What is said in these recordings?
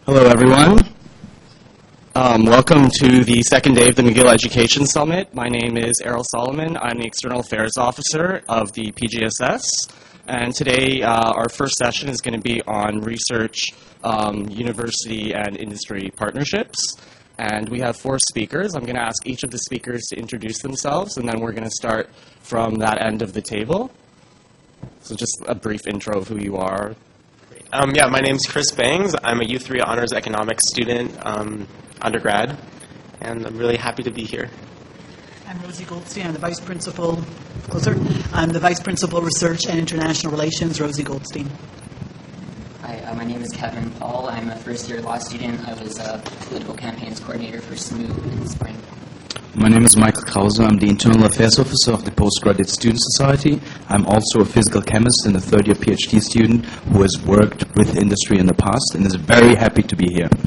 Hello, everyone. Welcome to the second day of the McGill Education Summit. My name is Errol Solomon. I'm the External Affairs Officer of the PGSS. And today, our first session is going to be on research, university, and industry partnerships. And we have 4 speakers. I'm going to ask each of the speakers to introduce themselves, and then we're going to start from that end of the table. So just a brief intro of who you are. My name's Chris Bangs. I'm a U3 Honors Economics student, undergrad, and I'm really happy to be here. I'm Rosie Goldstein. I'm the Vice Principal, I'm the Vice Principal Research and International Relations, Rosie Goldstein. Hi, my name is Kevin Paul. I'm a first-year law student. I was a political campaigns coordinator for SMOO in the spring. My name is Michael Krause. I'm the Internal Affairs Officer of the Postgraduate Student Society. I'm also a physical chemist and a third-year PhD student who has worked with industry in the past and is very happy to be here.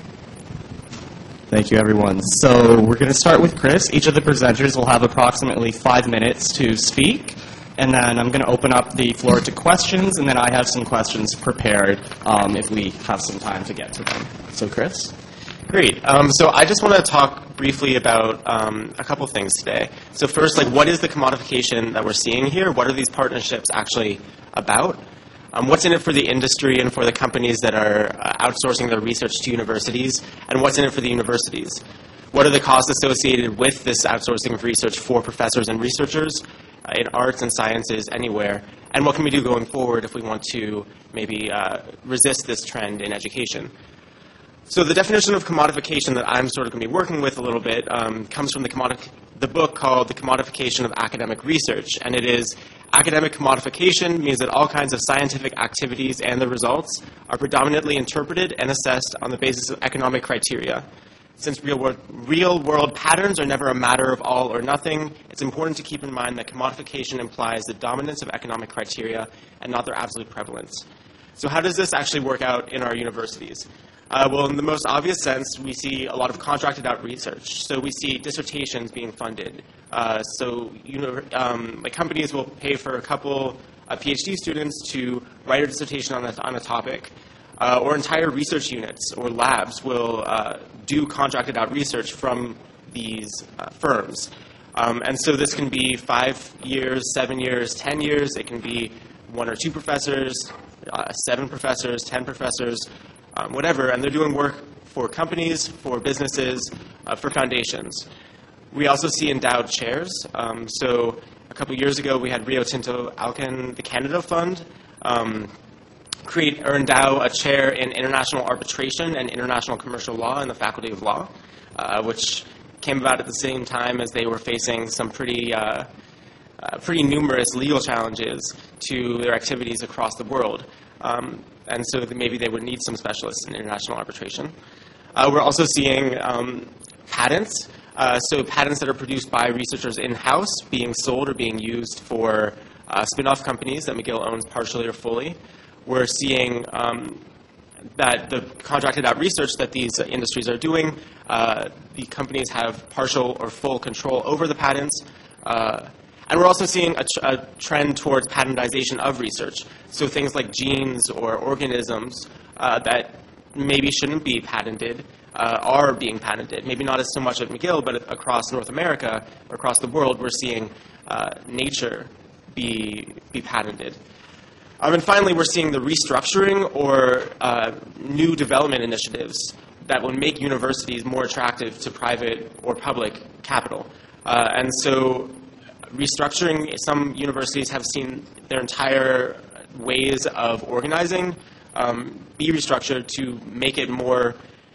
Thank you, everyone. So we're going to start with Chris. Each of the presenters will have approximately 5 minutes to speak, and then I'm going to open up the floor to questions, and then I have some questions prepared if we have some time to get to them. So, Chris? Great. So I just want to talk briefly about a couple things today. So first, what is the commodification that we're seeing here? What are these partnerships actually about? What's in it for the industry and for the companies that are outsourcing their research to universities? And what's in it for the universities? What are the costs associated with this outsourcing of research for professors and researchers in arts and sciences anywhere? And what can we do going forward if we want to maybe resist this trend in education? So the definition of commodification that I'm sort of going to be working with a little bit comes from the book called The Commodification of Academic Research. And it is academic commodification means that all kinds of scientific activities and the results are predominantly interpreted and assessed on the basis of economic criteria. Since real-world patterns are never a matter of all or nothing, it's important to keep in mind that commodification implies the dominance of economic criteria and not their absolute prevalence. So how does this actually work out in our universities? Well, in the most obvious sense, we see a lot of contracted out research. So we see dissertations being funded. Companies will pay for a couple PhD students to write a dissertation on a topic. Or entire research units or labs will do contracted out research from these firms. And so this can be 5 years, 7 years, 10 years. It can be 1 or 2 professors, 7 professors, 10 professors, whatever, and they're doing work for companies, for businesses, for foundations. We also see endowed chairs. So a couple years ago, we had Rio Tinto Alcan, the Canada Fund, create or endow a chair in international arbitration and international commercial law in the Faculty of Law, which came about at the same time as they were facing some pretty numerous legal challenges to their activities across the world. And so maybe they would need some specialists in international arbitration. We're also seeing patents. So patents that are produced by researchers in-house being sold or being used for spin-off companies that McGill owns partially or fully. We're seeing that the contracted out research that these industries are doing, the companies have partial or full control over the patents. And we're also seeing a trend towards patentization of research. So things like genes or organisms that maybe shouldn't be patented are being patented. Maybe not as so much at McGill, but across North America or across the world, we're seeing nature be patented. And finally, we're seeing the restructuring or new development initiatives that will make universities more attractive to private or public capital. And so restructuring, some universities have seen their entire ways of organizing be restructured to make it more,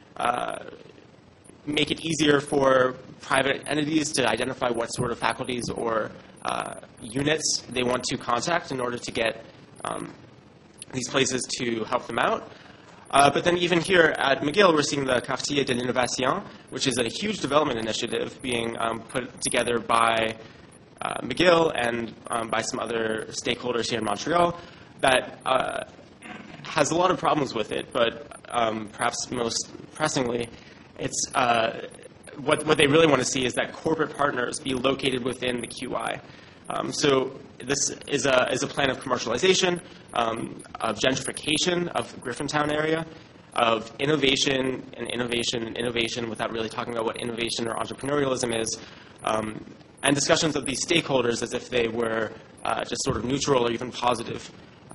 make it easier for private entities to identify what sort of faculties or units they want to contact in order to get these places to help them out. But then even here at McGill, we're seeing the Quartier de l'Innovation, which is a huge development initiative being put together by McGill and by some other stakeholders here in Montreal that has a lot of problems with it, but perhaps most pressingly, it's what they really want to see is that corporate partners be located within the QI. So this is a plan of commercialization, of gentrification of the Griffintown area, of innovation and innovation and innovation without really talking about what innovation or entrepreneurialism is, and discussions of these stakeholders as if they were just sort of neutral or even positive.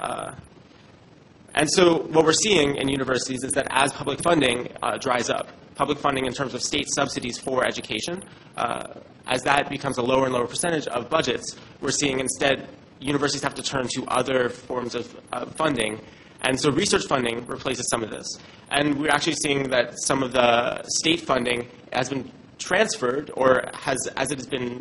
And so what we're seeing in universities is that as public funding dries up, public funding in terms of state subsidies for education, as that becomes a lower and lower percentage of budgets, we're seeing instead universities have to turn to other forms of funding. And so research funding replaces some of this. And we're actually seeing that some of the state funding has been transferred, or has, as it has been,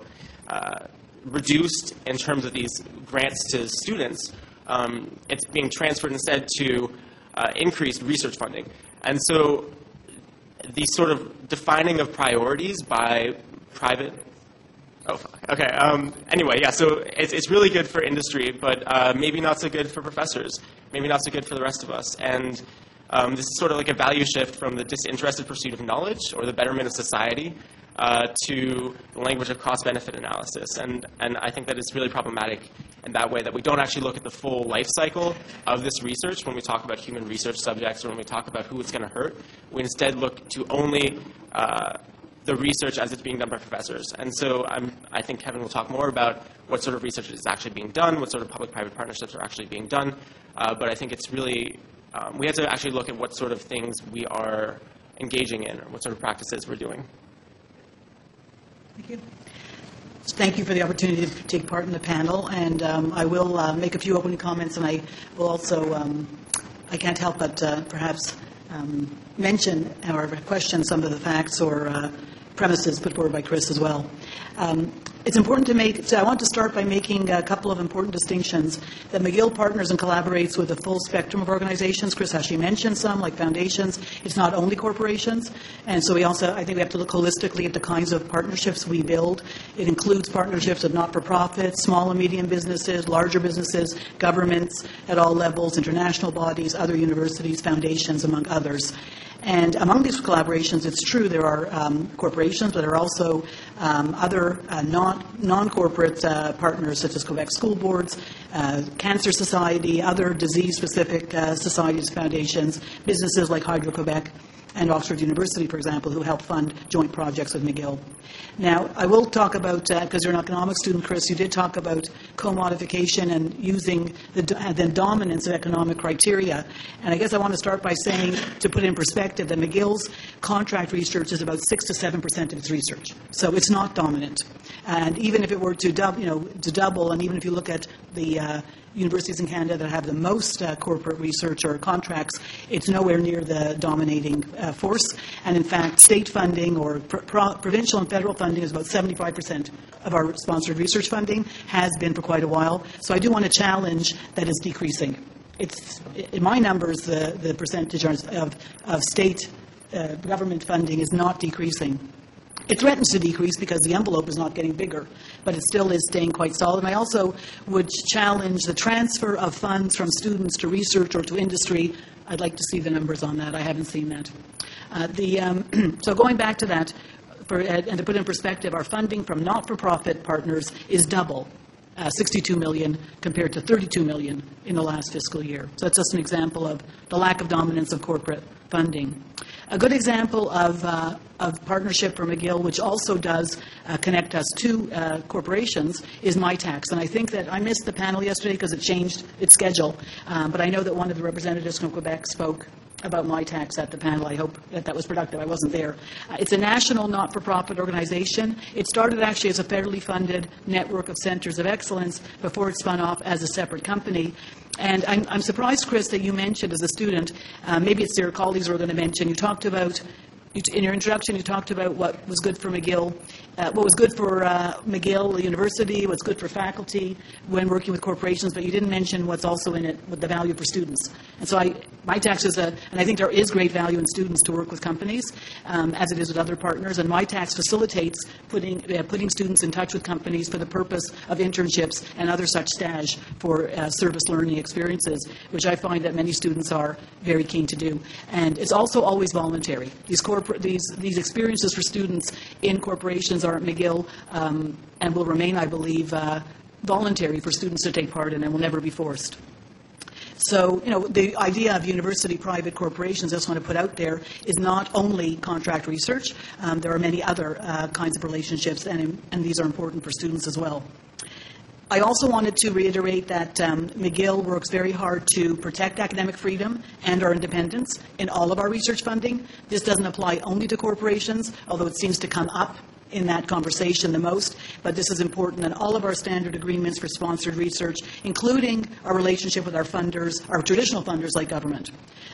reduced in terms of these grants to students, it's being transferred instead to increased research funding. And so these sort of defining of priorities by private. Oh, okay. Anyway, yeah, so it's really good for industry, but maybe not so good for professors, maybe not so good for the rest of us. And this is sort of like a value shift from the disinterested pursuit of knowledge or the betterment of society to the language of cost-benefit analysis. And I think that it's really problematic in that way, that we don't actually look at the full life cycle of this research when we talk about human research subjects or when we talk about who it's going to hurt. We instead look to only the research as it's being done by professors. And so I think Kevin will talk more about what sort of research is actually being done, what sort of public-private partnerships are actually being done. But I think it's really, we have to actually look at what sort of things we are engaging in, or what sort of practices we're doing. Thank you. Thank you for the opportunity to take part in the panel. And I will make a few opening comments, and I will also, I can't help but perhaps mention or question some of the facts or premises put forward by Chris as well. It's important to make, so I want to start by making a couple of important distinctions. That McGill partners and collaborates with a full spectrum of organizations. Chris actually mentioned some, like foundations. It's not only corporations. And so we also, I think we have to look holistically at the kinds of partnerships we build. It includes partnerships with not-for-profits, small and medium businesses, larger businesses, governments at all levels, international bodies, other universities, foundations, among others. And among these collaborations, it's true there are corporations, but there are also other non-corporate partners, such as Quebec school boards, Cancer Society, other disease-specific societies, foundations, businesses like Hydro-Quebec and Oxford University, for example, who help fund joint projects with McGill. Now, I will talk about, because you're an economics student, Chris, you did talk about commodification and using the dominance of economic criteria. And I guess I want to start by saying, to put it in perspective, that McGill's contract research is about 6 to 7% of its research. So it's not dominant. And even if it were to double, and even if you look at the universities in Canada that have the most corporate research or contracts, it's nowhere near the dominating force. And in fact, state funding or provincial and federal funding is about 75% of our sponsored research funding, has been for quite a while. So I do want to challenge that it's decreasing. It's, in my numbers, the percentage of state government funding is not decreasing. It threatens to decrease because the envelope is not getting bigger, but it still is staying quite solid. And I also would challenge the transfer of funds from students to research or to industry. I'd like to see the numbers on that. I haven't seen that. So going back to that, and to put in perspective, our funding from not-for-profit partners is double, 62 million compared to 32 million in the last fiscal year. So that's just an example of the lack of dominance of corporate funding. A good example of partnership for McGill, which also does connect us to corporations, is MyTax. And I think that I missed the panel yesterday because it changed its schedule. But I know that one of the representatives from Quebec spoke about MyTax at the panel. I hope that was productive. I wasn't there. It's a national not-for-profit organization. It started actually as a federally funded network of centers of excellence before it spun off as a separate company. And I'm surprised, Chris, that you mentioned as a student, maybe it's your colleagues who are going to mention, you talked about, in your introduction, you talked about what was good for McGill, what was good for McGill University, what's good for faculty when working with corporations, but you didn't mention what's also in it with the value for students. And so MyTax is and I think there is great value in students to work with companies, as it is with other partners, and MyTax facilitates putting students in touch with companies for the purpose of internships and other such stage for service learning experiences, which I find that many students are very keen to do. And it's also always voluntary. These experiences for students in corporations are at McGill and will remain, I believe, voluntary for students to take part in and will never be forced. So, the idea of university-private corporations, I just want to put out there, is not only contract research. There are many other kinds of relationships, and these are important for students as well. I also wanted to reiterate that McGill works very hard to protect academic freedom and our independence in all of our research funding. This doesn't apply only to corporations, although it seems to come up in that conversation the most, but this is important in all of our standard agreements for sponsored research, including our relationship with our funders, our traditional funders like government.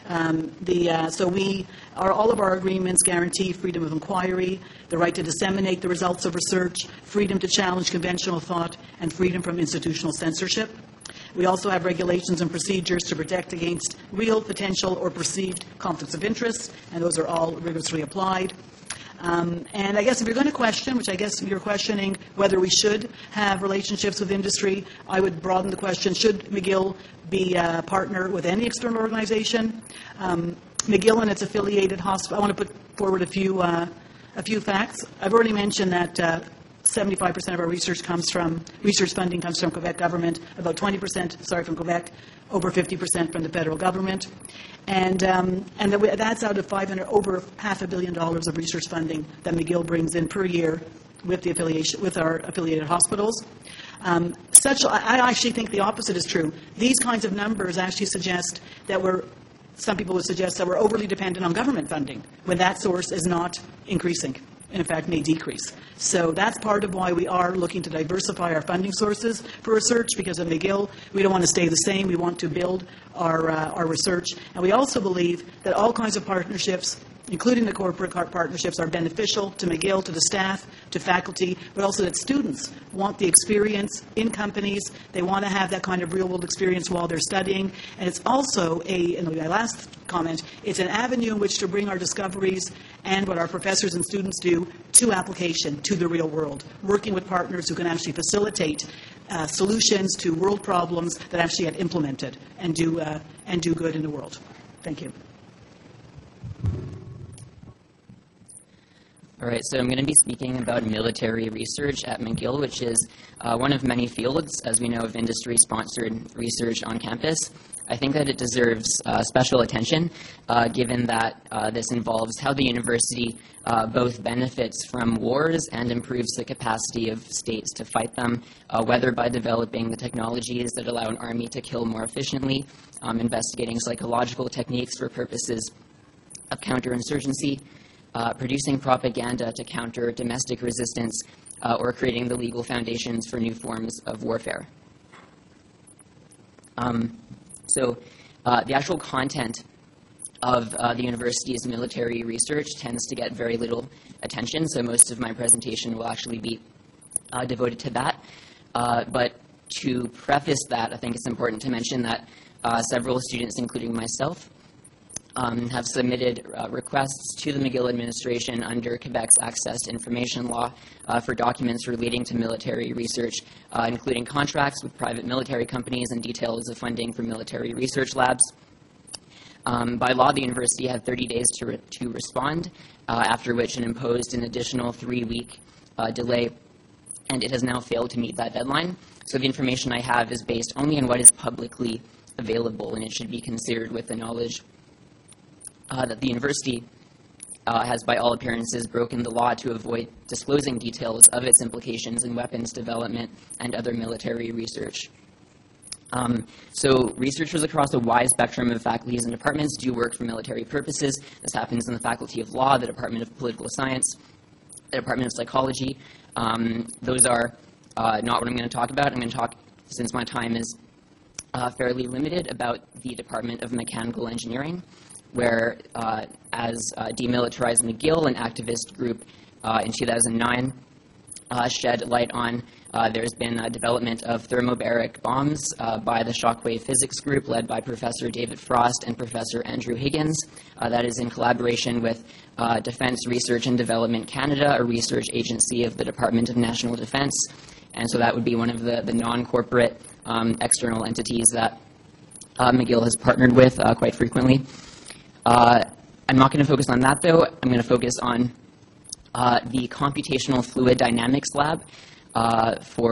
All of our agreements guarantee freedom of inquiry, the right to disseminate the results of research, freedom to challenge conventional thought, and freedom from institutional censorship. We also have regulations and procedures to protect against real, potential, or perceived conflicts of interest, and those are all rigorously applied. And I guess if you're going to question, which I guess you're questioning whether we should have relationships with industry, I would broaden the question, should McGill be a partner with any external organization? McGill and its affiliated hospital, I want to put forward a few facts. I've already mentioned that 75% of our research funding comes from Quebec government, about 20%, from Quebec, over 50% from the federal government. And that's out of over $500 million of research funding that McGill brings in per year with our affiliated hospitals. I actually think the opposite is true. These kinds of numbers actually suggest that some people would suggest that we're overly dependent on government funding when that source is not increasing. In fact, may decrease. So that's part of why we are looking to diversify our funding sources for research, because at McGill, we don't want to stay the same. We want to build our research. And we also believe that all kinds of partnerships, including the corporate partnerships, are beneficial to McGill, to the staff, to faculty, but also that students want the experience in companies. They want to have that kind of real-world experience while they're studying. And it's also my last comment, it's an avenue in which to bring our discoveries and what our professors and students do to application, to the real world, working with partners who can actually facilitate solutions to world problems that actually get implemented and do good in the world. Thank you. All right, so I'm going to be speaking about military research at McGill, which is one of many fields, as we know, of industry-sponsored research on campus. I think that it deserves special attention, given that this involves how the university both benefits from wars and improves the capacity of states to fight them, whether by developing the technologies that allow an army to kill more efficiently, investigating psychological techniques for purposes of counterinsurgency, producing propaganda to counter domestic resistance, or creating the legal foundations for new forms of warfare. So the actual content of the university's military research tends to get very little attention, so most of my presentation will actually be devoted to that. But to preface that, I think it's important to mention that several students, including myself, have submitted requests to the McGill administration under Quebec's Access to Information Law for documents relating to military research, including contracts with private military companies and details of funding for military research labs. By law, the university had 30 days to respond, after which it imposed an additional 3-week delay, and it has now failed to meet that deadline. So the information I have is based only on what is publicly available, and it should be considered with the knowledge that the university has, by all appearances, broken the law to avoid disclosing details of its implications in weapons development and other military research. So researchers across a wide spectrum of faculties and departments do work for military purposes. This happens in the Faculty of Law, the Department of Political Science, the Department of Psychology. Those are not what I'm going to talk about. I'm going to talk, since my time is fairly limited, about the Department of Mechanical Engineering, where as Demilitarized McGill, an activist group in 2009, shed light on there's been a development of thermobaric bombs by the Shockwave Physics Group led by Professor David Frost and Professor Andrew Higgins. That is in collaboration with Defense Research and Development Canada, a research agency of the Department of National Defense. And so that would be one of the non-corporate external entities that McGill has partnered with quite frequently. I'm not going to focus on that, though. I'm going to focus on the Computational Fluid Dynamics Lab for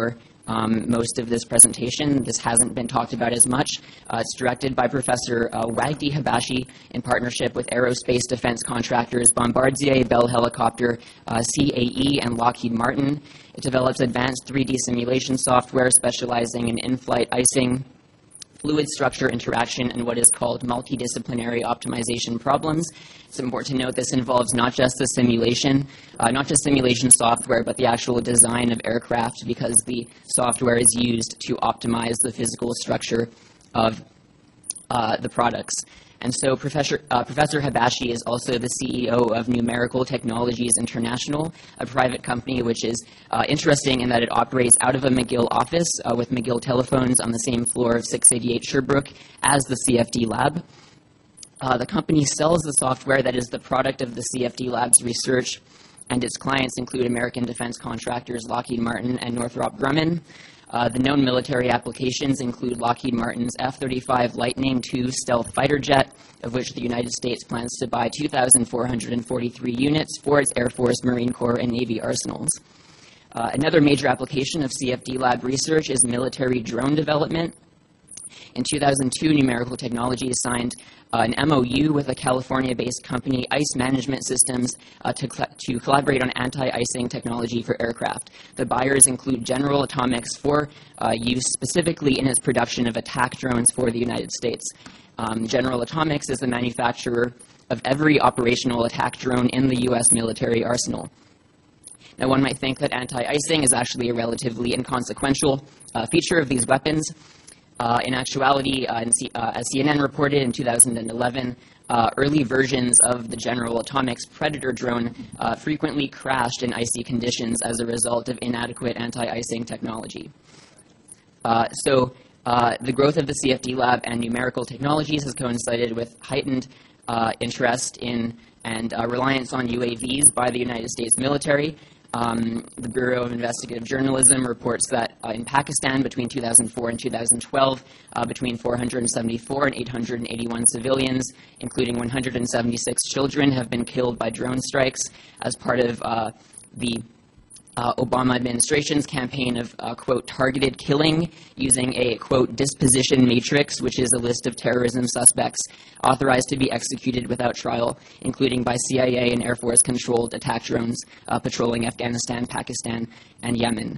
most of this presentation. This hasn't been talked about as much. It's directed by Professor Wagdi Habashi in partnership with aerospace defense contractors Bombardier, Bell Helicopter, CAE, and Lockheed Martin. It develops advanced 3D simulation software specializing in in-flight icing, fluid structure interaction, and what is called multidisciplinary optimization problems. It's important to note this involves not just the simulation, not just simulation software, but the actual design of aircraft, because the software is used to optimize the physical structure of the products. And so Professor Habashi is also the CEO of Numerical Technologies International, a private company which is interesting in that it operates out of a McGill office with McGill telephones on the same floor of 688 Sherbrooke as the CFD lab. The company sells the software that is the product of the CFD lab's research, and its clients include American defense contractors Lockheed Martin and Northrop Grumman. The known military applications include Lockheed Martin's F-35 Lightning II stealth fighter jet, of which the United States plans to buy 2,443 units for its Air Force, Marine Corps, and Navy arsenals. Another major application of CFD Lab research is military drone development. In 2002, Numerical Technologies signed an MOU with a California-based company, Ice Management Systems, to collaborate on anti-icing technology for aircraft. The buyers include General Atomics for use specifically in its production of attack drones for the United States. General Atomics is the manufacturer of every operational attack drone in the U.S. military arsenal. Now, one might think that anti-icing is actually a relatively inconsequential feature of these weapons. In actuality, as CNN reported in 2011, early versions of the General Atomics Predator drone frequently crashed in icy conditions as a result of inadequate anti-icing technology. So the growth of the CFD Lab and Numerical Technologies has coincided with heightened interest in and reliance on UAVs by the United States military. The Bureau of Investigative Journalism reports that in Pakistan between 2004 and 2012, between 474 and 881 civilians, including 176 children, have been killed by drone strikes as part of the Obama administration's campaign of, quote, targeted killing using a, quote, disposition matrix, which is a list of terrorism suspects authorized to be executed without trial, including by CIA and Air Force-controlled attack drones patrolling Afghanistan, Pakistan, and Yemen.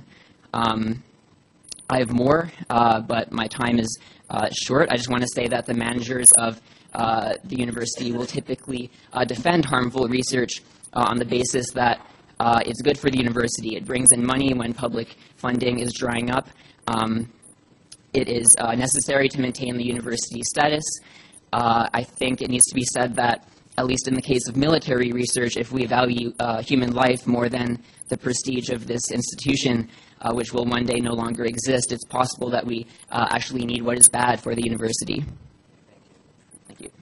I have more, but my time is short. I just want to say that the managers of the university will typically defend harmful research on the basis that it's good for the university. It brings in money when public funding is drying up. It is necessary to maintain the university status. I think it needs to be said that, at least in the case of military research, if we value human life more than the prestige of this institution, which will one day no longer exist, it's possible that we actually need what is bad for the university. Thank you.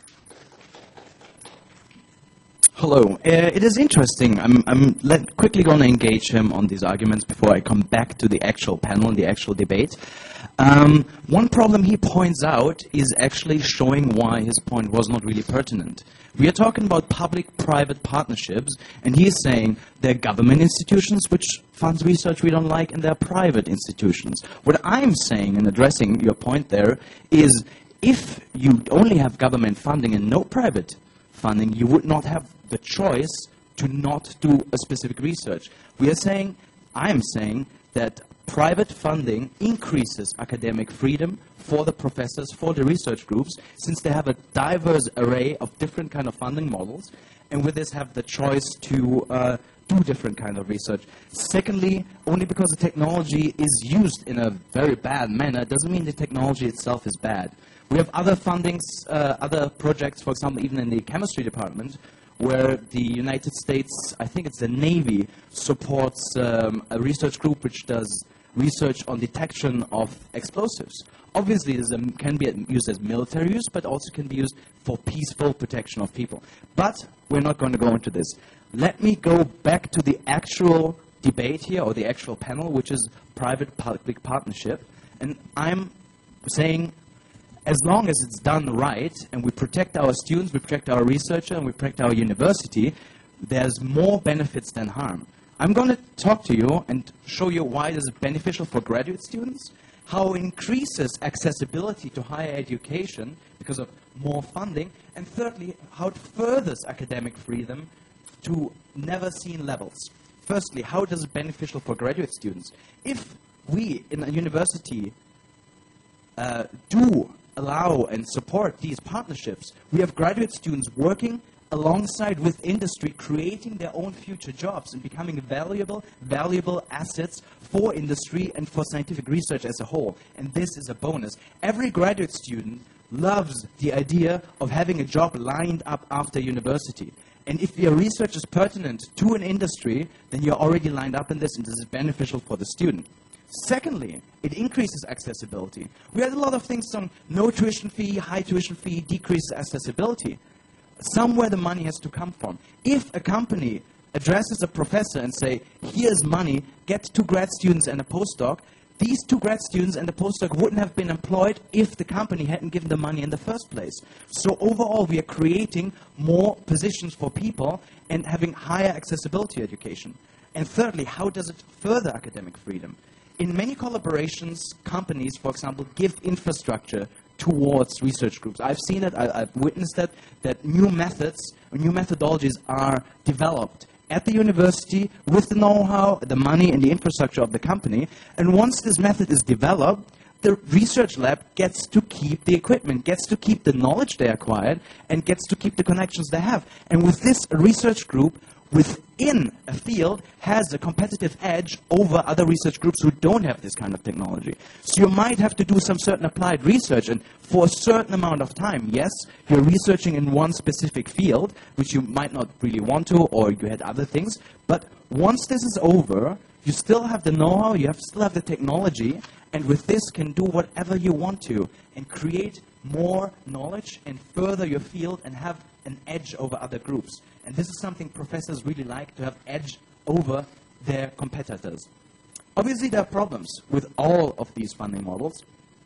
Hello. It is interesting. I'm quickly going to engage him on these arguments before I come back to the actual panel and the actual debate. One problem he points out is actually showing why his point was not really pertinent. We are talking about public-private partnerships, and he is saying there are government institutions which funds research we don't like, and there are private institutions. What I'm saying, and addressing your point there, is if you only have government funding and no private funding, you would not have the choice to not do a specific research. I am saying that private funding increases academic freedom for the professors, for the research groups, since they have a diverse array of different kind of funding models, and with this have the choice to do different kind of research. Secondly, only because the technology is used in a very bad manner doesn't mean the technology itself is bad. We have other fundings, other projects, for example, even in the chemistry department, where the United States, I think it's the Navy, supports a research group which does research on detection of explosives. Obviously, this can be used as military use, but also can be used for peaceful protection of people. But we're not going to go into this. Let me go back to the actual debate here, or the actual panel, which is private-public partnership. And I'm saying, as long as it's done right, and we protect our students, we protect our researcher, and we protect our university, there's more benefits than harm. I'm going to talk to you and show you why this is beneficial for graduate students, how it increases accessibility to higher education because of more funding, and thirdly, how it furthers academic freedom to never-seen levels. Firstly, how does it beneficial for graduate students? If we in a university do allow and support these partnerships, we have graduate students working alongside with industry, creating their own future jobs and becoming valuable assets for industry and for scientific research as a whole. And this is a bonus. Every graduate student loves the idea of having a job lined up after university. And if your research is pertinent to an industry, then you're already lined up in this, and this is beneficial for the student. Secondly, it increases accessibility. We had a lot of things on no tuition fee, high tuition fee, decreases accessibility. Somewhere the money has to come from. If a company addresses a professor and say, here's money, get 2 grad students and a postdoc, these 2 grad students and the postdoc wouldn't have been employed if the company hadn't given the money in the first place. So overall, we are creating more positions for people and having higher accessibility education. And thirdly, how does it further academic freedom? In many collaborations, companies, for example, give infrastructure towards research groups. I've seen it, I've witnessed it, that new methods, new methodologies are developed at the university with the know-how, the money, and the infrastructure of the company. And once this method is developed, the research lab gets to keep the equipment, gets to keep the knowledge they acquired, and gets to keep the connections they have. And with this, a research group within a field has a competitive edge over other research groups who don't have this kind of technology. So you might have to do some certain applied research, and for a certain amount of time, yes, you're researching in one specific field, which you might not really want to, or you had other things, but once this is over, you still have the know-how, you still have the technology, and with this can do whatever you want to, and create more knowledge, and further your field, and have an edge over other groups. And this is something professors really like, to have edge over their competitors. Obviously, there are problems with all of these funding models.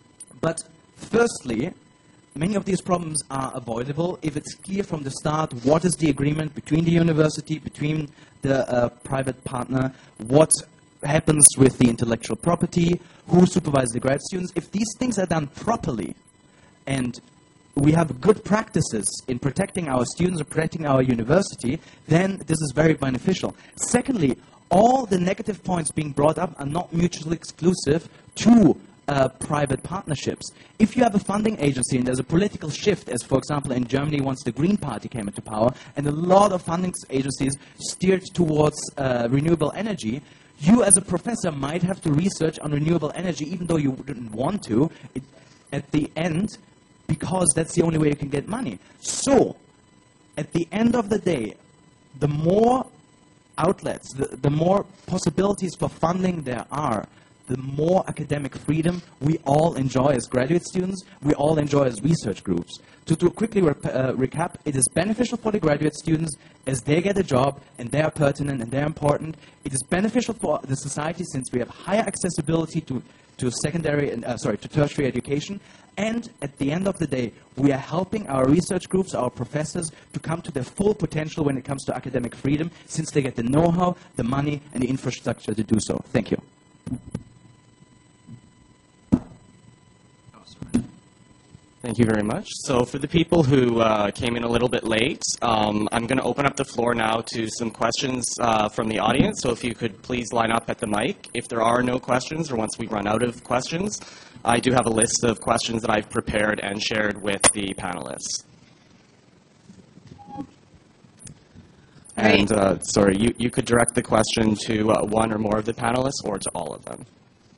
But firstly, many of these problems are avoidable if it's clear from the start what is the agreement between the university, between the private partner, what happens with the intellectual property, who supervises the grad students. If these things are done properly, and we have good practices in protecting our students and protecting our university, then this is very beneficial. Secondly, all the negative points being brought up are not mutually exclusive to private partnerships. If you have a funding agency and there's a political shift, as for example in Germany once the Green Party came into power, and a lot of funding agencies steered towards renewable energy, you as a professor might have to research on renewable energy even though you didn't want to. At the end, because that's the only way you can get money. So, at the end of the day, the more outlets, the more possibilities for funding there are, the more academic freedom we all enjoy as graduate students, we all enjoy as research groups. To quickly recap, it is beneficial for the graduate students as they get a job and they are pertinent and they're important. It is beneficial for the society since we have higher accessibility to tertiary education. And at the end of the day, we are helping our research groups, our professors, to come to their full potential when it comes to academic freedom, since they get the know-how, the money, and the infrastructure to do so. Thank you. Thank you very much. So for the people who came in a little bit late, I'm going to open up the floor now to some questions from the audience. So if you could please line up at the mic. If there are no questions, or once we run out of questions, I do have a list of questions that I've prepared and shared with the panelists. And sorry, you could direct the question to one or more of the panelists or to all of them.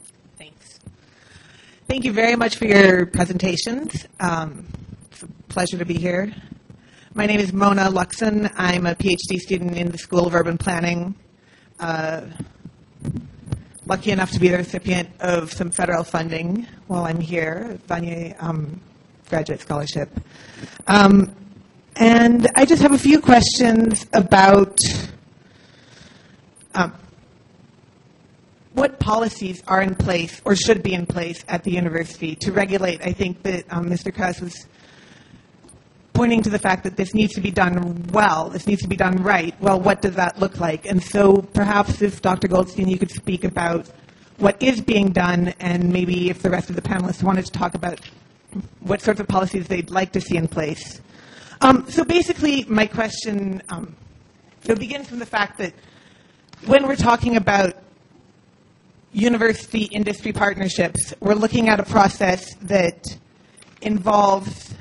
Thank you very much for your presentations. It's a pleasure to be here. My name is Mona Luxon. I'm a PhD student in the School of Urban Planning. Lucky enough to be the recipient of some federal funding while I'm here, Vanier Graduate Scholarship. And I just have a few questions about what policies are in place or should be in place at the university to regulate. I think that Mr. Krause was pointing to the fact that this needs to be done well, this needs to be done right. Well, what does that look like? And so perhaps if Dr. Goldstein, you could speak about what is being done, and maybe if the rest of the panelists wanted to talk about what sorts of policies they'd like to see in place. So basically, my question begins from the fact that when we're talking about university-industry partnerships, we're looking at a process that involves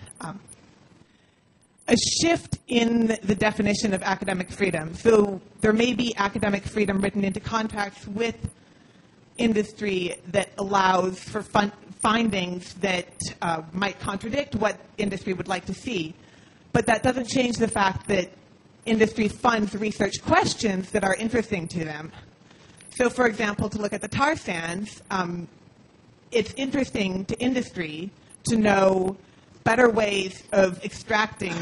a shift in the definition of academic freedom. So there may be academic freedom written into contracts with industry that allows for findings that might contradict what industry would like to see. But that doesn't change the fact that industry funds research questions that are interesting to them. So, for example, to look at the tar sands, it's interesting to industry to know better ways of extracting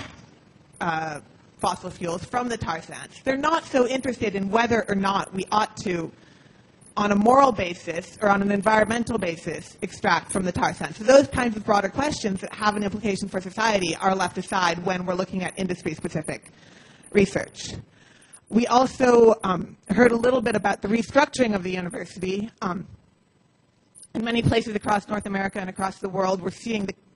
fossil fuels from the tar sands. They're not so interested in whether or not we ought to, on a moral basis or on an environmental basis, extract from the tar sands. So those kinds of broader questions that have an implication for society are left aside when we're looking at industry-specific research. We also heard a little bit about the restructuring of the university. In many places across North America and across the world, we're seeing the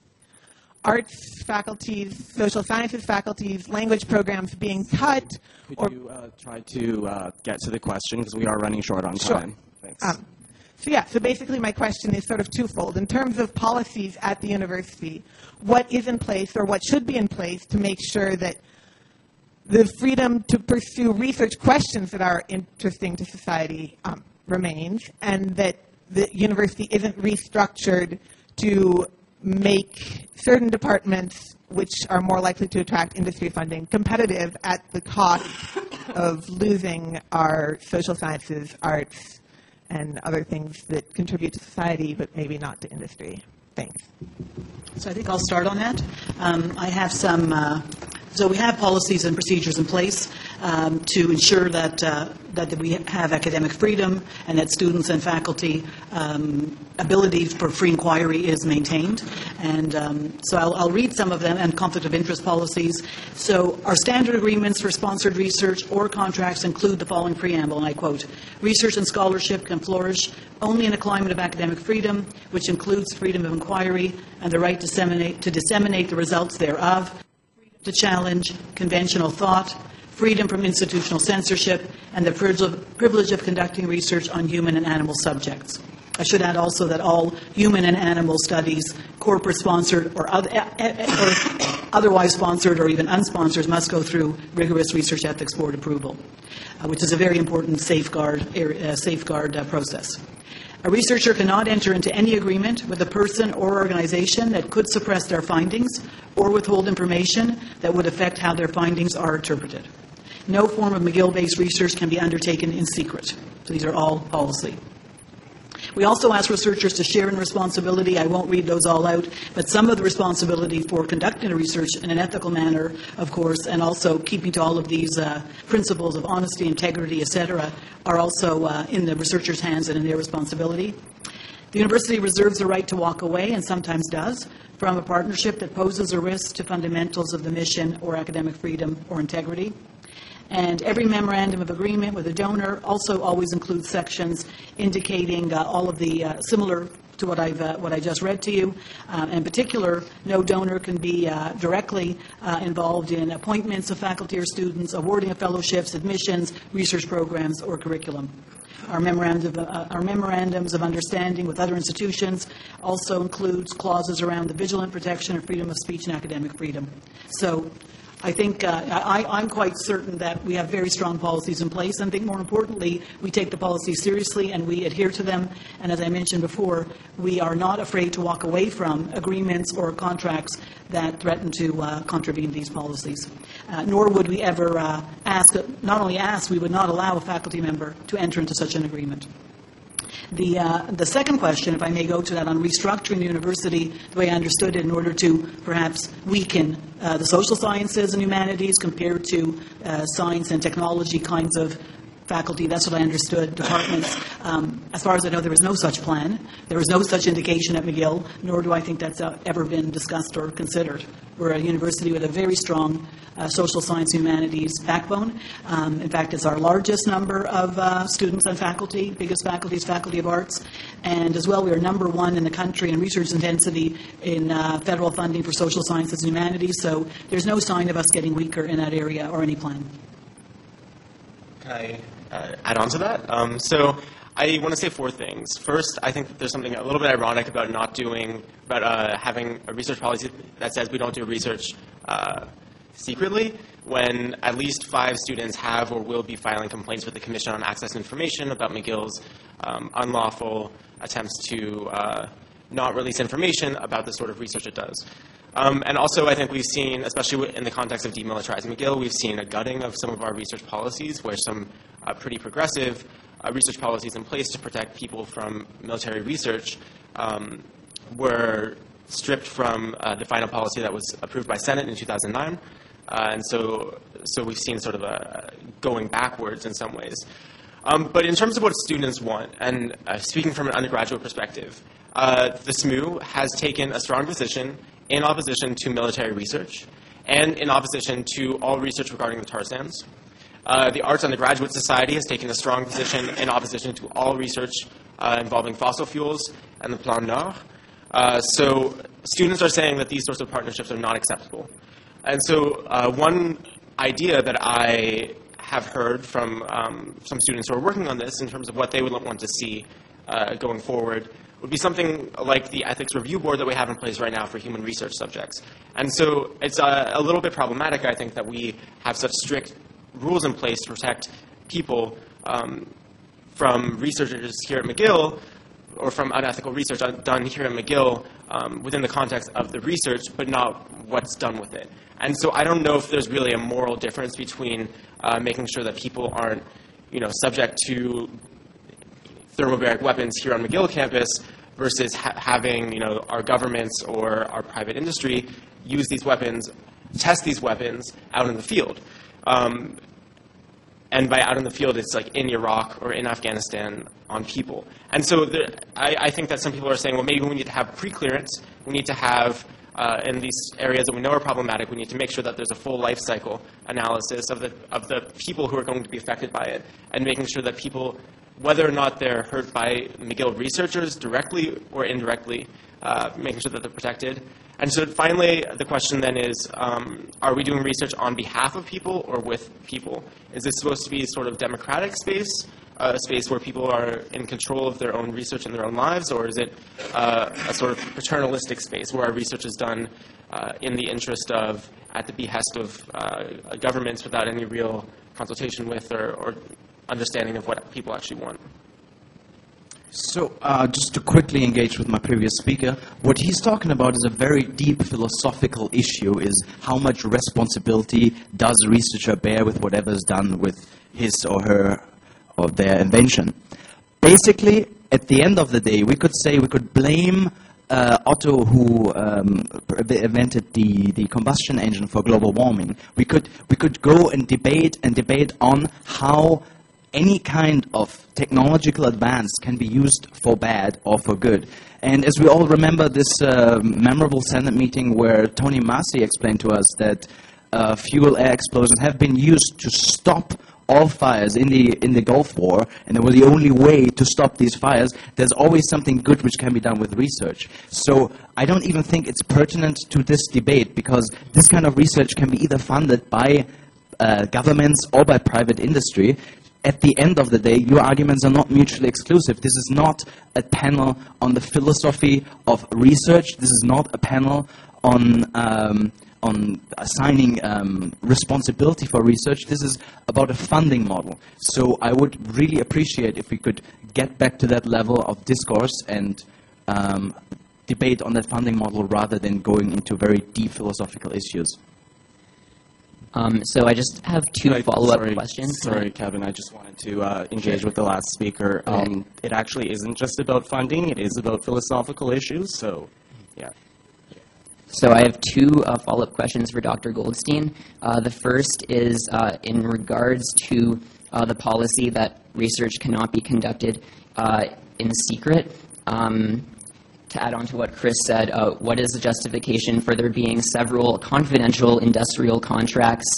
arts faculties, social sciences faculties, language programs being cut. Could you try to get to the question, because we are running short on time? Sure. Thanks. So basically my question is sort of twofold. In terms of policies at the university, what is in place or what should be in place to make sure that the freedom to pursue research questions that are interesting to society remains, and that the university isn't restructured to make certain departments which are more likely to attract industry funding competitive at the cost of losing our social sciences, arts, and other things that contribute to society but maybe not to industry. Thanks. So I think I'll start on that. I have some, so we have policies and procedures in place to ensure that we have academic freedom and that students and faculty ability for free inquiry is maintained. And so I'll read some of them, and conflict of interest policies. So our standard agreements for sponsored research or contracts include the following preamble, and I quote, "Research and scholarship can flourish only in a climate of academic freedom, which includes freedom of inquiry and the right to disseminate the results thereof, freedom to challenge conventional thought, freedom from institutional censorship, and the privilege of conducting research on human and animal subjects." I should add also that all human and animal studies, corporate-sponsored or otherwise sponsored or even unsponsored, must go through rigorous Research Ethics Board approval, which is a very important safeguard process. A researcher cannot enter into any agreement with a person or organization that could suppress their findings or withhold information that would affect how their findings are interpreted. No form of McGill-based research can be undertaken in secret. So these are all policy. We also ask researchers to share in responsibility. I won't read those all out, but some of the responsibility for conducting a research in an ethical manner, of course, and also keeping to all of these principles of honesty, integrity, etc., are also in the researcher's hands and in their responsibility. The university reserves the right to walk away, and sometimes does, from a partnership that poses a risk to fundamentals of the mission or academic freedom or integrity. And every memorandum of agreement with a donor also always includes sections indicating all of the similar to what I just read to you. In particular, no donor can be directly involved in appointments of faculty or students, awarding of fellowships, admissions, research programs, or curriculum. Our memorandums of understanding with other institutions also includes clauses around the vigilant protection of freedom of speech and academic freedom. So I think I'm quite certain that we have very strong policies in place, and I think more importantly, we take the policies seriously and we adhere to them. And as I mentioned before, we are not afraid to walk away from agreements or contracts that threaten to contravene these policies. Nor would we ever we would not allow a faculty member to enter into such an agreement. The second question, if I may go to that, on restructuring the university, the way I understood it, in order to perhaps weaken the social sciences and humanities compared to science and technology kinds of faculty. That's what I understood, departments. As far as I know, there was no such plan. There was no such indication at McGill, nor do I think that's ever been discussed or considered. We're a university with a very strong social science humanities backbone. In fact, it's our largest number of students and faculty. Biggest faculty is Faculty of Arts. And as well, we are number one in the country in research intensity in federal funding for social sciences and humanities. So there's no sign of us getting weaker in that area or any plan. Can I add on to that? So I want to say 4 things. First, I think that there's something a little bit ironic about having a research policy that says we don't do research secretly, when at least 5 students have or will be filing complaints with the Commission on Access to Information about McGill's unlawful attempts to not release information about the sort of research it does. And also, I think we've seen, especially in the context of demilitarizing McGill, we've seen a gutting of some of our research policies, where some pretty progressive research policies in place to protect people from military research were stripped from the final policy that was approved by Senate in 2009. And so we've seen sort of a going backwards in some ways. But in terms of what students want, and speaking from an undergraduate perspective, the SMU has taken a strong position in opposition to military research and in opposition to all research regarding the tar sands. The Arts Undergraduate Society has taken a strong position in opposition to all research involving fossil fuels and the Plan Nord. So students are saying that these sorts of partnerships are not acceptable. And so one idea that I have heard from some students who are working on this in terms of what they would want to see going forward would be something like the ethics review board that we have in place right now for human research subjects. And so it's a little bit problematic, I think, that we have such strict rules in place to protect people from researchers here at McGill, or from unethical research done here at McGill within the context of the research, but not what's done with it. And so I don't know if there's really a moral difference between making sure that people aren't, subject to thermobaric weapons here on McGill campus versus having, our governments or our private industry use these weapons, test these weapons out in the field. And by out in the field, it's like in Iraq or in Afghanistan on people. And so I think that some people are saying, well, maybe we need to have pre-clearance. We need to have, in these areas that we know are problematic, we need to make sure that there's a full life cycle analysis of the people who are going to be affected by it, and making sure that people, whether or not they're hurt by McGill researchers directly or indirectly, making sure that they're protected. And so finally, the question then is, are we doing research on behalf of people or with people? Is this supposed to be sort of democratic space, a space where people are in control of their own research and their own lives, or is it a sort of paternalistic space where our research is done in the interest of, at the behest of governments without any real consultation with or understanding of what people actually want? So, just to quickly engage with my previous speaker, what he's talking about is a very deep philosophical issue, is how much responsibility does a researcher bear with whatever is done with his or her or their invention. Basically, at the end of the day, we could blame Otto, who invented the combustion engine for global warming. We could go and debate on how any kind of technological advance can be used for bad or for good. And as we all remember this memorable Senate meeting where Tony Massey explained to us that fuel-air explosions have been used to stop all fires in the Gulf War, and they were the only way to stop these fires, there's always something good which can be done with research. So I don't even think it's pertinent to this debate, because this kind of research can be either funded by governments or by private industry. At the end of the day, your arguments are not mutually exclusive. This is not a panel on the philosophy of research. This is not a panel on assigning responsibility for research. This is about a funding model. So I would really appreciate if we could get back to that level of discourse and debate on that funding model rather than going into very deep philosophical issues. So I just have two follow-up questions. Sorry, Kevin, I just wanted to engage with the last speaker. It actually isn't just about funding. It is about philosophical issues, so, yeah. So I have two follow-up questions for Dr. Goldstein. The first is in regards to the policy that research cannot be conducted in secret. To add on to what Chris said, what is the justification for there being several confidential industrial contracts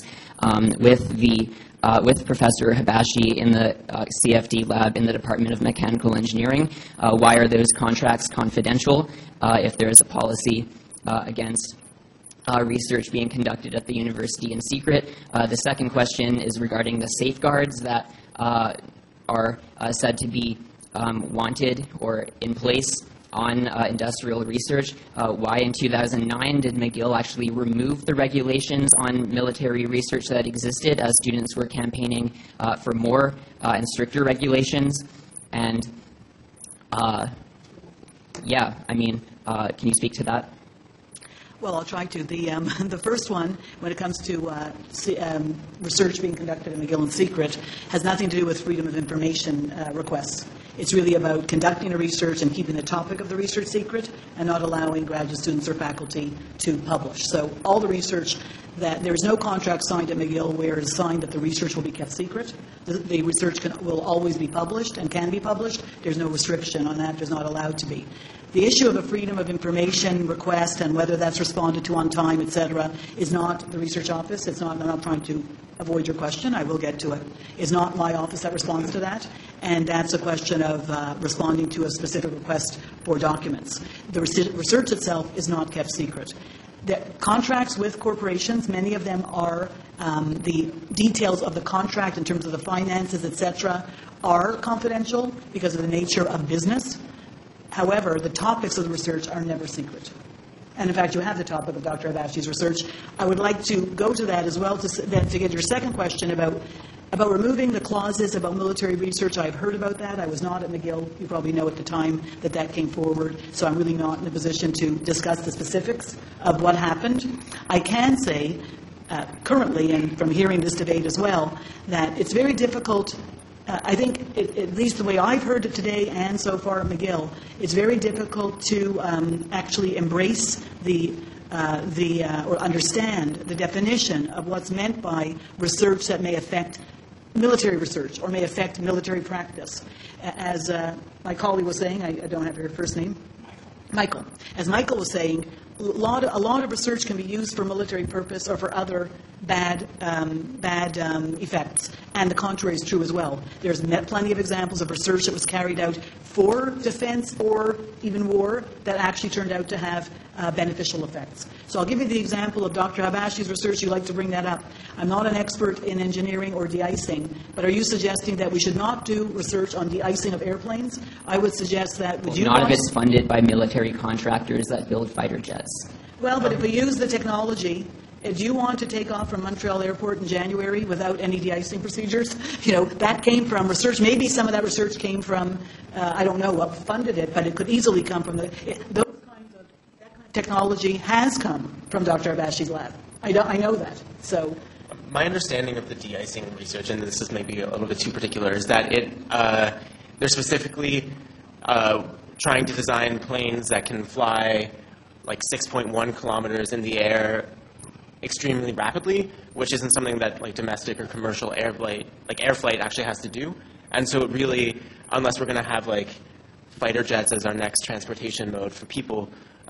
with Professor Habashi in the CFD lab in the Department of Mechanical Engineering? Why are those contracts confidential if there is a policy against research being conducted at the university in secret? The second question is regarding the safeguards that are said to be wanted or in place on industrial research. Why in 2009 did McGill actually remove the regulations on military research that existed as students were campaigning for more and stricter regulations? And yeah, I mean, can you speak to that? Well, I'll try to. The first one, when it comes to research being conducted in McGill in secret, has nothing to do with freedom of information requests. It's really about conducting a research and keeping the topic of the research secret and not allowing graduate students or faculty to publish. So all the research there is no contract signed at McGill where it is signed that the research will be kept secret. The research will always be published and can be published. There's no restriction on that. There's not allowed to be. The issue of a freedom of information request and whether that's responded to on time, et cetera, is not the research office. It's not. I'm not trying to avoid your question. I will get to it. It's not my office that responds to that, and that's a question of responding to a specific request for documents. The research itself is not kept secret. The contracts with corporations, many of them are the details of the contract in terms of the finances, et cetera, are confidential because of the nature of business. However, the topics of the research are never secret. And in fact, you have the topic of Dr. Habashi's research. I would like to go to that as well to get your second question about removing the clauses about military research. I've heard about that. I was not at McGill. You probably know at the time that came forward. So I'm really not in a position to discuss the specifics of what happened. I can say currently, and from hearing this debate as well, that it's very difficult. I think, at least the way I've heard it today and so far at McGill, it's very difficult to actually embrace or understand the definition of what's meant by research that may affect military research or may affect military practice. As my colleague was saying, I don't have your first name, Michael. As Michael was saying, a lot of research can be used for military purpose or for other bad effects, and the contrary is true as well. There's plenty of examples of research that was carried out for defense or even war that actually turned out to have beneficial effects. So I'll give you the example of Dr. Habashi's research. You like to bring that up. I'm not an expert in engineering or de-icing, but are you suggesting that we should not do research on de-icing of airplanes? I would suggest that... None of it's funded by military contractors that build fighter jets. Well, but if we use the technology, do you want to take off from Montreal Airport in January without any de-icing procedures? You know, that came from research. Maybe some of that research came from, I don't know what funded it, but it could easily come from that kind of technology has come from Dr. Habashi's lab. I know that. So, my understanding of the de-icing research, and this is maybe a little bit too particular, is that they're specifically trying to design planes that can fly like 6.1 kilometers in the air extremely rapidly, which isn't something that like domestic or commercial air flight actually has to do. And so it really, unless we're going to have like fighter jets as our next transportation mode for people,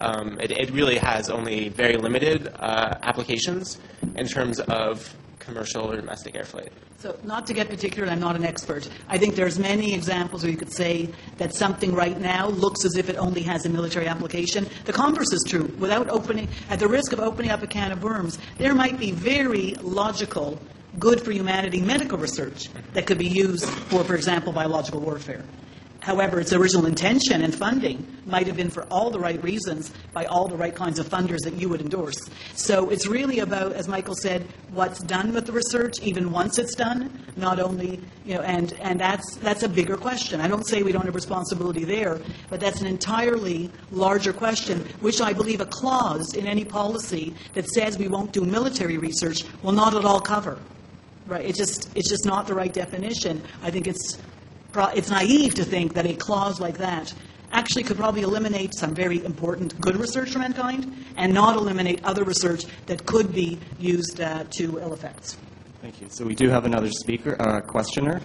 it really has only very limited applications in terms of commercial or domestic air flight. So not to get particular, I'm not an expert. I think there's many examples where you could say that something right now looks as if it only has a military application. The converse is true. At the risk of opening up a can of worms, there might be very logical, good for humanity medical research that could be used for example, biological warfare. However, its original intention and funding might have been for all the right reasons by all the right kinds of funders that you would endorse. So it's really about, as Michael said, what's done with the research, even once it's done, not only, and that's a bigger question. I don't say we don't have responsibility there, but that's an entirely larger question, which I believe a clause in any policy that says we won't do military research will not at all cover. Right? It's just not the right definition. I think it's naive to think that a clause like that actually could probably eliminate some very important good research for mankind and not eliminate other research that could be used to ill effects. Thank you. So we do have another questioner.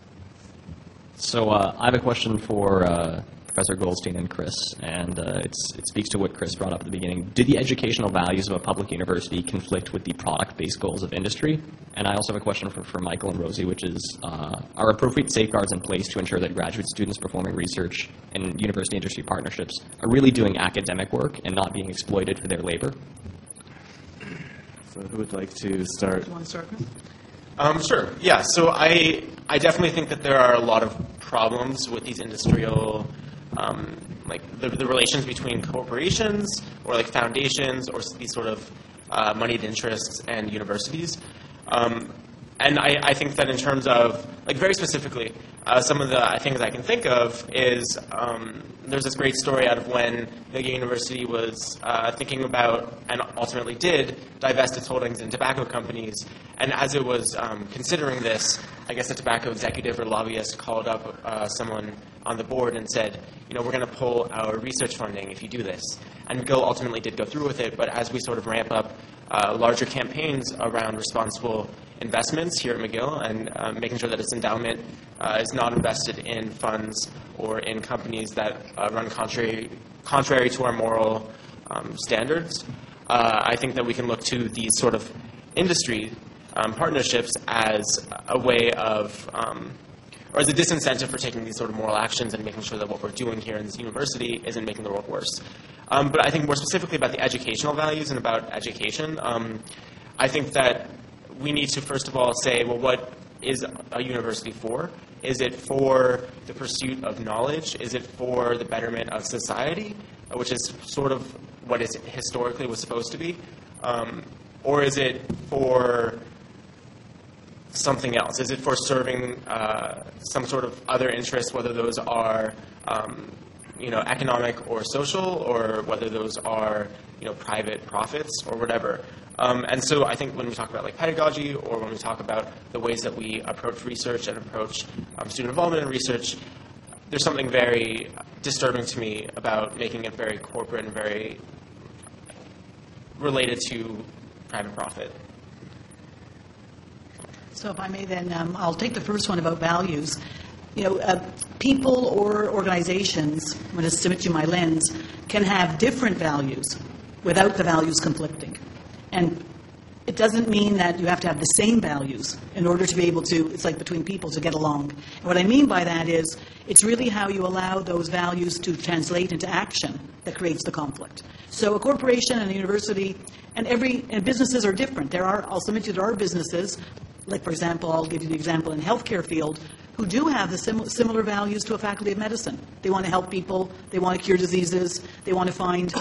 So I have a question for Professor Goldstein and Chris, and it speaks to what Chris brought up at the beginning. Do the educational values of a public university conflict with the product-based goals of industry? And I also have a question for Michael and Rosie, which is, are appropriate safeguards in place to ensure that graduate students performing research in university-industry partnerships are really doing academic work and not being exploited for their labor? So who would like to start? Do you want to start, Chris? Sure. Yeah. So I definitely think that there are a lot of problems with these industrial, like the relations between corporations or like foundations or these sort of moneyed interests and universities. And I think that in terms of, like very specifically, some of the things I can think of is there's this great story out of when McGill University was thinking about, and ultimately did, divest its holdings in tobacco companies. And as it was considering this, I guess a tobacco executive or lobbyist called up someone on the board and said, you know, we're going to pull our research funding if you do this. And McGill ultimately did go through with it, but as we sort of ramp up larger campaigns around responsible investments here at McGill and making sure that its endowment is not invested in funds or in companies that run contrary to our moral standards, I think that we can look to these sort of industry partnerships as a way of, or as a disincentive for taking these sort of moral actions and making sure that what we're doing here in this university isn't making the world worse. But I think more specifically about the educational values and about education, I think that we need to, first of all, say, well, what is a university for? Is it for the pursuit of knowledge? Is it for the betterment of society, which is sort of what it historically was supposed to be? Or is it for something else? Is it for serving some sort of other interest, whether those are economic or social, or whether those are private profits or whatever? And so I think when we talk about like pedagogy, or when we talk about the ways that we approach research and approach student involvement in research, there's something very disturbing to me about making it very corporate and very related to private profit. So if I may then, I'll take the first one about values. People or organizations, when it's submitted to my lens, can have different values without the values conflicting. And it doesn't mean that you have to have the same values in order to be able to, it's like between people, to get along. And what I mean by that is, it's really how you allow those values to translate into action that creates the conflict. So a corporation and a university, and businesses are different. I'll submit to you, there are businesses, like for example, I'll give you the example in healthcare field, who do have the similar values to a faculty of medicine. They want to help people, they want to cure diseases, they want to find,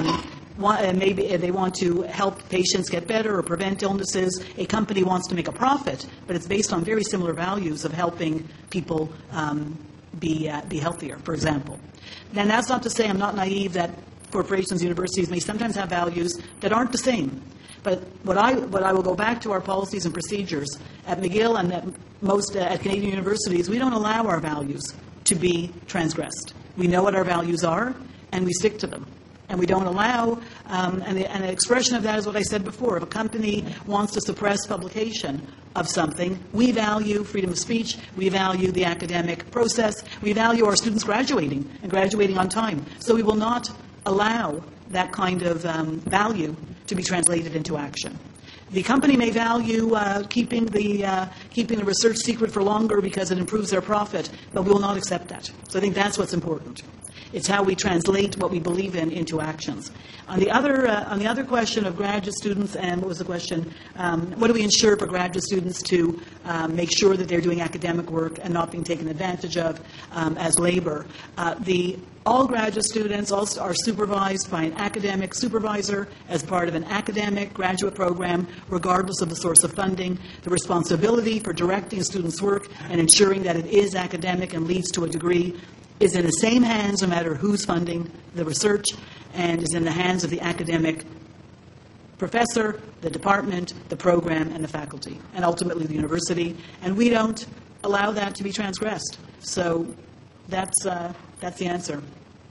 maybe they want to help patients get better or prevent illnesses. A company wants to make a profit, but it's based on very similar values of helping people be healthier, for example. Then that's not to say, I'm not naive, that corporations, universities may sometimes have values that aren't the same. But what I will go back to our policies and procedures at McGill and at Canadian universities, we don't allow our values to be transgressed. We know what our values are, and we stick to them. And we don't allow, and an expression of that is what I said before. If a company wants to suppress publication of something, we value freedom of speech, we value the academic process, we value our students graduating and graduating on time. So we will not allow that kind of value to be translated into action. The company may value keeping the research secret for longer because it improves their profit, but we will not accept that. So I think that's what's important. It's how we translate what we believe in into actions. On the other question of graduate students, and what was the question? What do we ensure for graduate students to make sure that they're doing academic work and not being taken advantage of as labor? All graduate students are supervised by an academic supervisor as part of an academic graduate program, regardless of the source of funding. The responsibility for directing a student's work and ensuring that it is academic and leads to a degree is in the same hands no matter who's funding the research, and is in the hands of the academic professor, the department, the program, and the faculty, and ultimately the university. And we don't allow that to be transgressed. So that's the answer.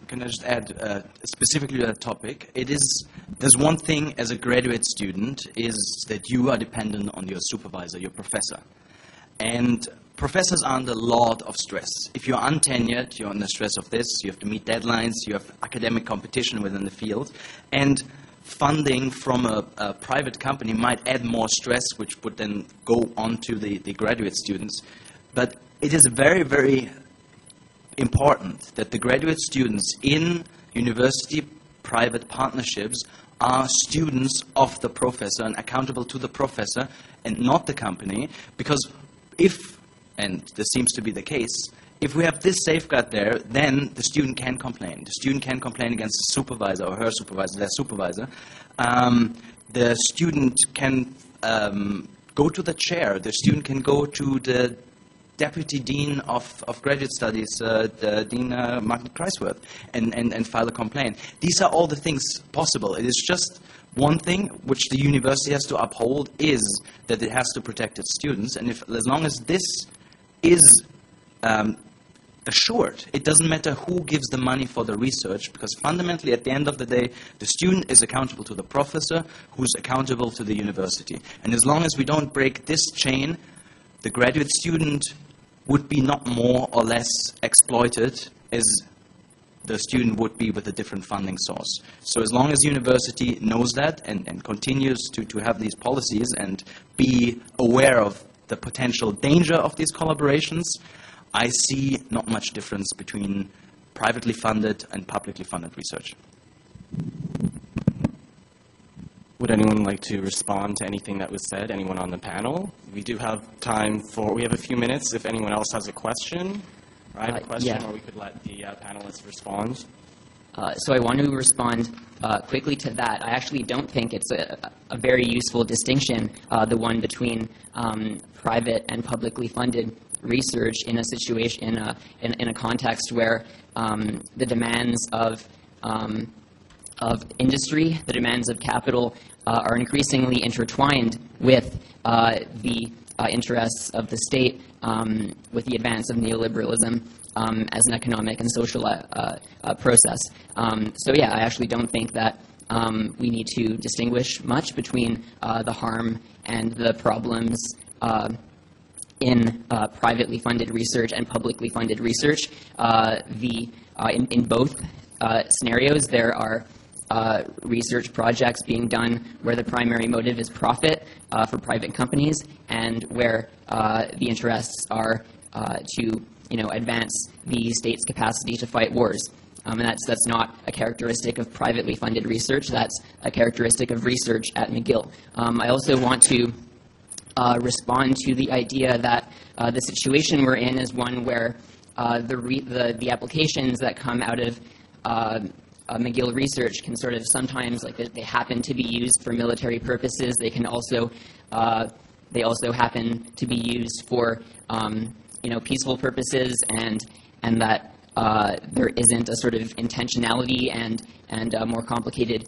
can I just add specifically to that topic? There's one thing as a graduate student is that you are dependent on your supervisor, your professor. And professors are under a lot of stress. If you're untenured, you're under stress of this, you have to meet deadlines, you have academic competition within the field. And funding from a private company might add more stress, which would then go on to the graduate students. But it is very, very important that the graduate students in university-private partnerships are students of the professor and accountable to the professor and not the company, because if, and this seems to be the case, if we have this safeguard there, then the student can complain. The student can complain against the supervisor or her supervisor, their supervisor. The student can go to the chair. The student can go to the Deputy Dean of Graduate Studies, Dean Martin Kreisworth, and file a complaint. These are all the things possible. It is just one thing which the university has to uphold is that it has to protect its students. And as long as this is assured, it doesn't matter who gives the money for the research, because fundamentally at the end of the day, the student is accountable to the professor, who's accountable to the university. And as long as we don't break this chain, the graduate student would be not more or less exploited as the student would be with a different funding source. So as long as the university knows that and continues to have these policies and be aware of the potential danger of these collaborations, I see not much difference between privately funded and publicly funded research. Would anyone like to respond to anything that was said? Anyone on the panel? We do have time we have a few minutes if anyone else has a question. I have a question, yeah. or we could let the panelists respond. So I want to respond quickly to that. I actually don't think it's a very useful distinction, the one between private and publicly funded research in a situation, in a context where the demands of industry, the demands of capital are increasingly intertwined with the interests of the state, with the advance of neoliberalism as an economic and social process. So yeah, I actually don't think that we need to distinguish much between the harm and the problems in privately funded research and publicly funded research. In both scenarios, there are research projects being done where the primary motive is profit for private companies, and where the interests are to advance the state's capacity to fight wars. And that's not a characteristic of privately funded research. That's a characteristic of research at McGill. I also want to respond to the idea that the situation we're in is one where the applications that come out of McGill research can sort of sometimes, like, they happen to be used for military purposes. They can also happen to be used for peaceful purposes, and that there isn't a sort of intentionality and a more complicated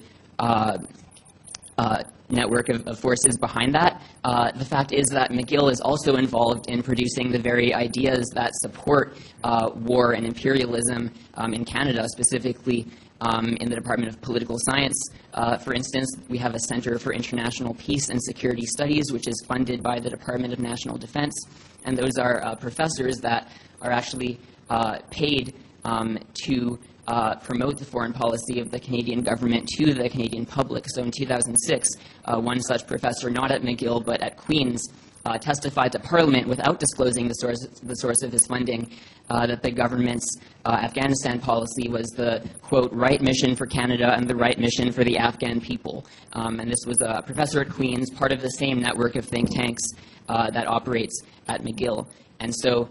network of forces behind that. The fact is that McGill is also involved in producing the very ideas that support war and imperialism in Canada, specifically in the Department of Political Science. For instance, we have a Center for International Peace and Security Studies, which is funded by the Department of National Defense, and those are professors that are actually paid to promote the foreign policy of the Canadian government to the Canadian public. So in 2006, one such professor, not at McGill but at Queen's, testified to Parliament without disclosing the source of his funding, that the government's Afghanistan policy was the, quote, right mission for Canada and the right mission for the Afghan people. And this was a professor at Queen's, part of the same network of think tanks that operates at McGill. And so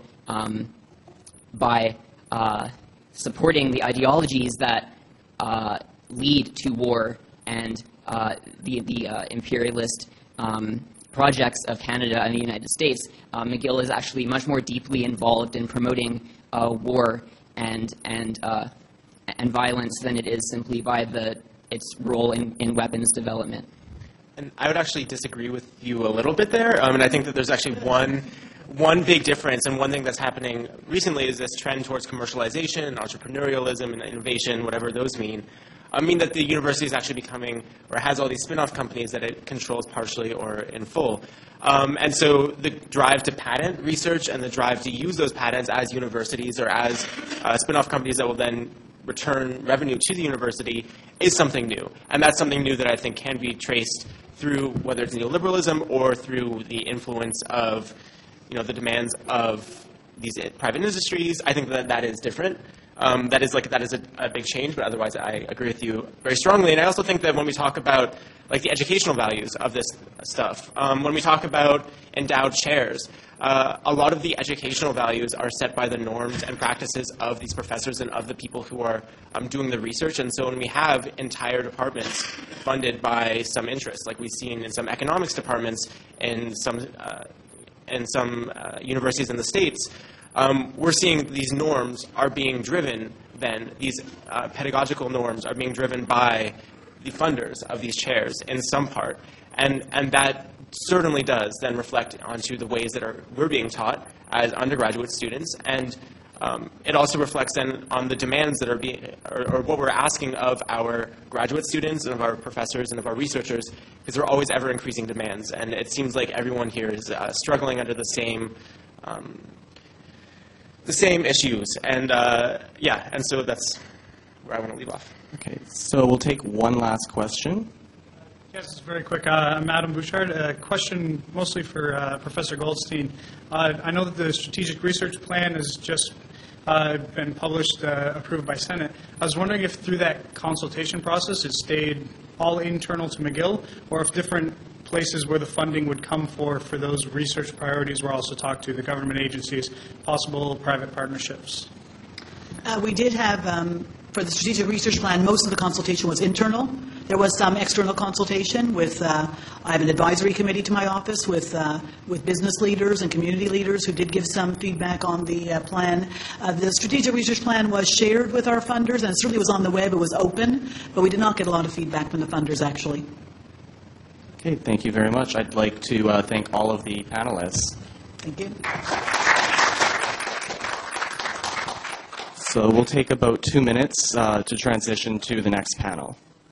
by supporting the ideologies that lead to war and the imperialist projects of Canada and the United States, McGill is actually much more deeply involved in promoting war and violence than it is simply by its role in weapons development. And I would actually disagree with you a little bit there, and I think that there's actually one one big difference, and one thing that's happening recently, is this trend towards commercialization and entrepreneurialism and innovation, whatever those mean that the university is actually becoming, or has all these spin-off companies that it controls partially or in full. And so the drive to patent research and the drive to use those patents as universities or as spin-off companies that will then return revenue to the university is something new. And that's something new that I think can be traced through whether it's neoliberalism or through the influence of the demands of these private industries. I think that is different. That is a big change, but otherwise I agree with you very strongly. And I also think that when we talk about the educational values of this stuff, when we talk about endowed chairs, a lot of the educational values are set by the norms and practices of these professors and of the people who are doing the research. And so when we have entire departments funded by some interests, like we've seen in some economics departments in some universities in the States, we're seeing these norms are being driven then, these pedagogical norms are being driven by the funders of these chairs in some part. And that certainly does then reflect onto the ways that we're being taught as undergraduate students. And it also reflects then on the demands that are being, or what we're asking of our graduate students and of our professors and of our researchers, because there are always ever increasing demands. And it seems like everyone here is struggling under the same issues. And and so that's where I want to leave off. Okay, so we'll take one last question. Yes, very quick. I'm Adam Bouchard. A question mostly for Professor Goldstein. I know that the Strategic Research Plan has just been published, approved by Senate. I was wondering if through that consultation process it stayed all internal to McGill, or if different places where the funding would come for those research priorities were also talked to, the government agencies, possible private partnerships. We did have, for the Strategic Research Plan, most of the consultation was internal. There was some external consultation with, I have an advisory committee to my office with business leaders and community leaders who did give some feedback on the plan. The Strategic Research Plan was shared with our funders, and it certainly was on the web. It was open, but we did not get a lot of feedback from the funders, actually. Okay, thank you very much. I'd like to thank all of the panelists. Thank you. So we'll take about 2 minutes to transition to the next panel.